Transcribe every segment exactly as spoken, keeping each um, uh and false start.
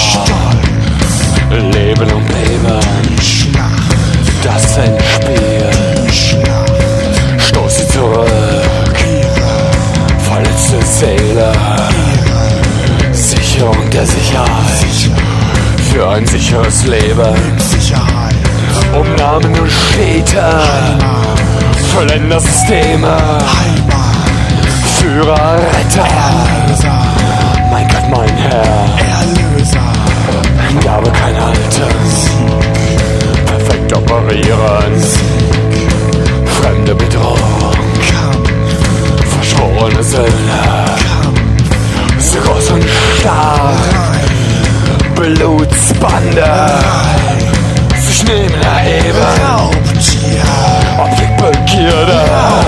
Leben und Leben, das Endspiel. Stoß sie zurück, verletzte Seele. Sicherung der Sicherheit für ein sicheres Leben. Umnahmen und Städte, Verländersysteme, Führer, Retter. Mein Gott, mein Herr, Hingabe kein Halten, perfekt operieren, fremde Bedrohung, verschworene Söhne, so groß und stark, Blutsbande, sich neben erheben, Objektbegierde,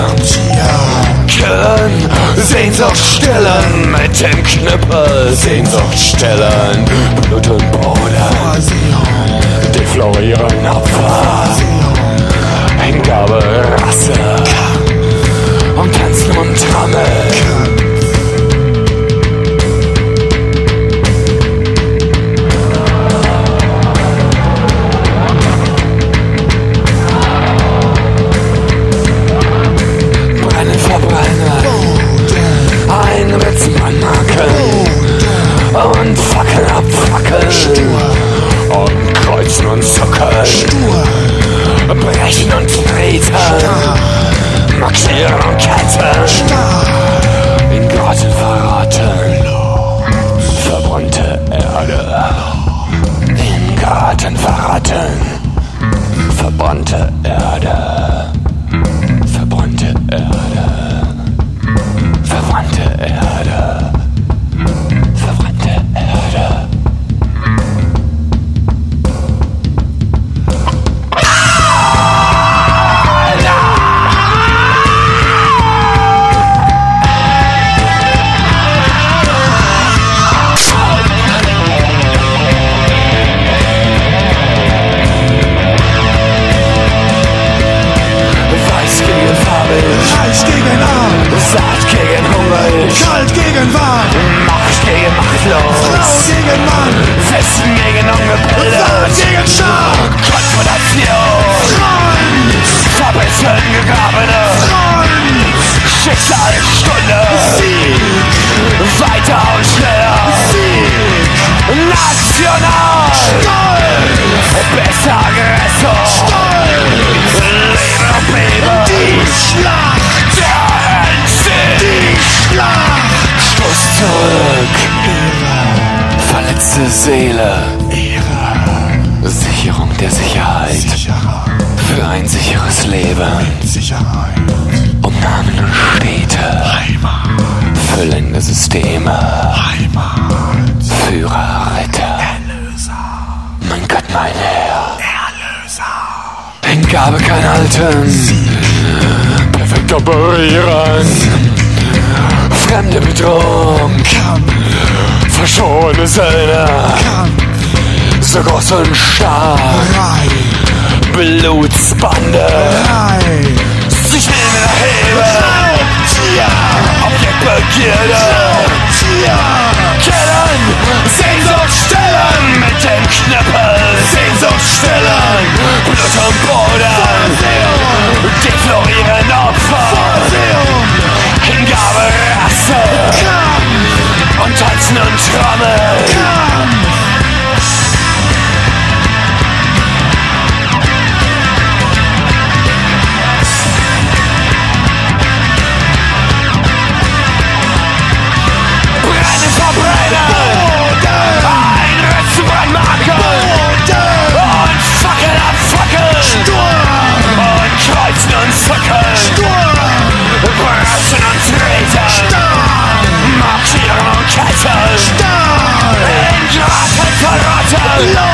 killen, Sehnsucht stillen, mit dem Knüppel Sehnsucht stillen, Blut und Bruder, deflorieren Opfer, Hingabe, Rasse und tanzen und trommeln. Und Fackeln abfackeln und kreuzen und zuckeln, Stur. Brechen und treten, markieren und ketten, in Grotten verraten, verbrannte Erde. In Grotten verraten, verbrannte Erde, verbrannte Erde, verbrannte Erde. Saat gegen Hunger, Kalt gegen warm, Macht gegen machtlos, Frau gegen Mann, Wissen gegen ungebildet, Wahrheit gegen stark, Konfrontation, Freund, Verbissen gegrabene, Freund, Schicksalsstunde, Sieg, weiter und schneller, Sieg, national, Stolz, bester Aggressor, Stolz, Leben und Beben, die Schlacht, der Endsinn, die Schlacht, Stoß zurück, verletzte Seele, Ehre, Sicherung der Sicherheit, Sicherheit, für ein sicheres Leben, Sicherheit, Umnahmen und Städte, Heimat, füllende Systeme, Heimat, Führer, Retter, Erlöser, mein Gott, mein Herr, Erlöser, Hingabe kein Halten, perfekt operieren, fremde Bedrohung, Kampf, verschworene Söhne, Kampf, so groß und stark, Brei, Blutsbande, Brei, sich nehmen erheben, Raubtier, Objektbegierde, Raubtier, killen, Sehnsucht stillen, mit dem Knüppel Sehnsucht stillen, Blut und Boden, deflorieren Opfer, Vorsehung, Hingabe, Rasse Kampf, und tanzen und trommeln. Kampf, Brennen, verbrennen, einritzen, brandmarken und Fackeln abfackeln Sturm, und kreuzen und zuckeln, Sturm, brechen und treten, Stahl, markieren und ketten, Stahl, in Grotten verraten,